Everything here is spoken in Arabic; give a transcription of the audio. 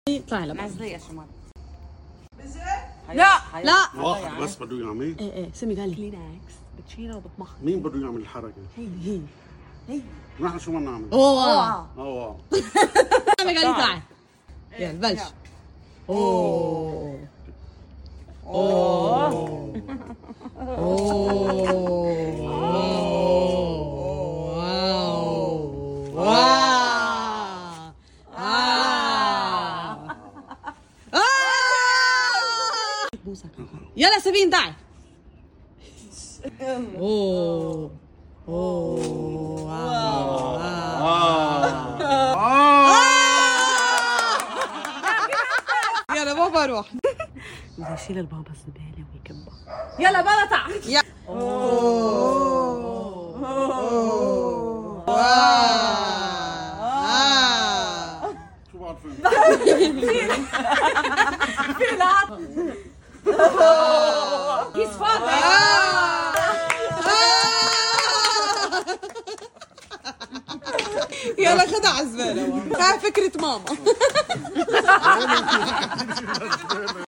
اطلعي لبرا. نزلي يا شمال. لا لا واحد بس بده يعمل. ايه سمي قال لي كلينكس بتشيله وبتمخ. مين بده يعمل الحركة؟ هي نحن شو بدنا نعمل؟ اوه اوه سمي قال لي تعال يلا بلش. اوه اوه يلا سبين تعي. اوه اوه يلا بابا روح. بدي اشيل البابا الزباله ويكبها. يلا بابا تعال. يا شو بعرفين؟ He's father. يلا خدها على الزبالة. فكرة ماما.